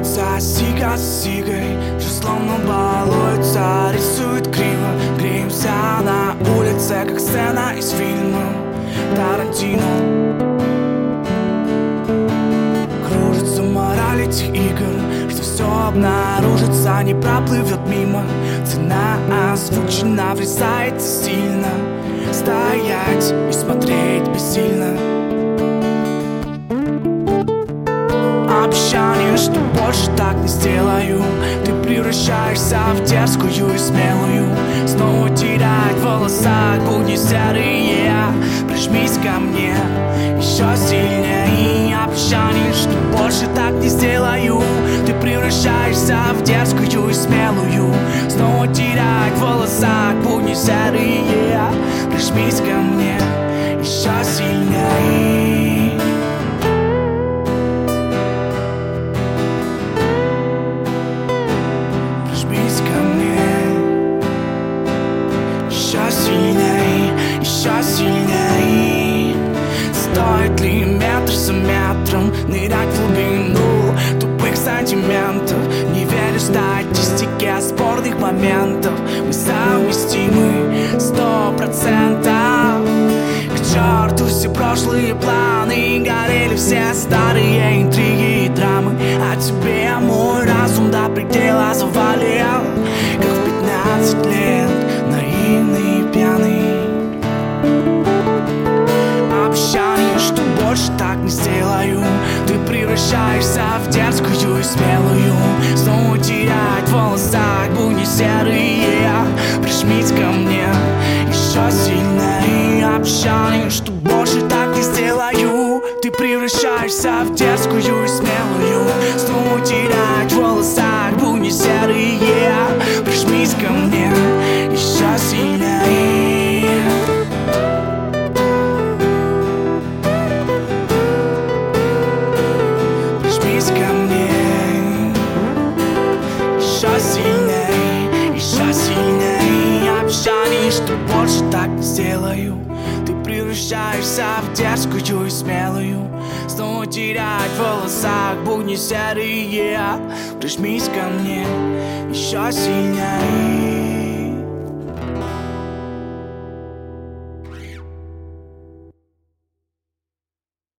Сига с сигой, же словно балуется, рисует криво. Греемся на улице, как сцена из фильма Тарантино. Кружится мораль этих игр, что все обнаружится, не проплывет мимо. Цена озвучена, врезается сильно. Стоять и смотреть бессильно. Обещание, что больше так не сделаю. Ты превращаешься в дерзкую и смелую. Снова терять в волосах будни серые. Прижмись ко мне еще сильнее. Обещание, что больше так не сделаю. Ты превращаешься в дерзкую и смелую. Снова терять в волосах будни серые. Прижмись ко мне еще сильнее. Еще сильней. Стоит ли метр за метром нырять в глубину тупых сантиментов? Не верю статистике спорных моментов. Мы совместимы 100%. К черту все прошлые планы, горели все старые интриги и драмы. А тебе мой разум до предела завалил, как в 15 лет, наивный и пьяный. Обещание, что больше так не сделаю. Ты превращаешься в дерзкую и смелую. Снова терять в волосах будни серые. Прижмись ко мне еще сильнее. Обещание, что больше так не сделаю. Ты превращаешься в дерзкую и смелую. Снова терять в волосах будни серые. Прижмись ко мне еще сильнее. Прижмись ко мне еще сильней, еще сильней. Обещание, что больше так не сделаю. Ты превращаешься в дерзкую и смелую. Снова терять в волосах будни серые. Прижмись ко мне еще сильней.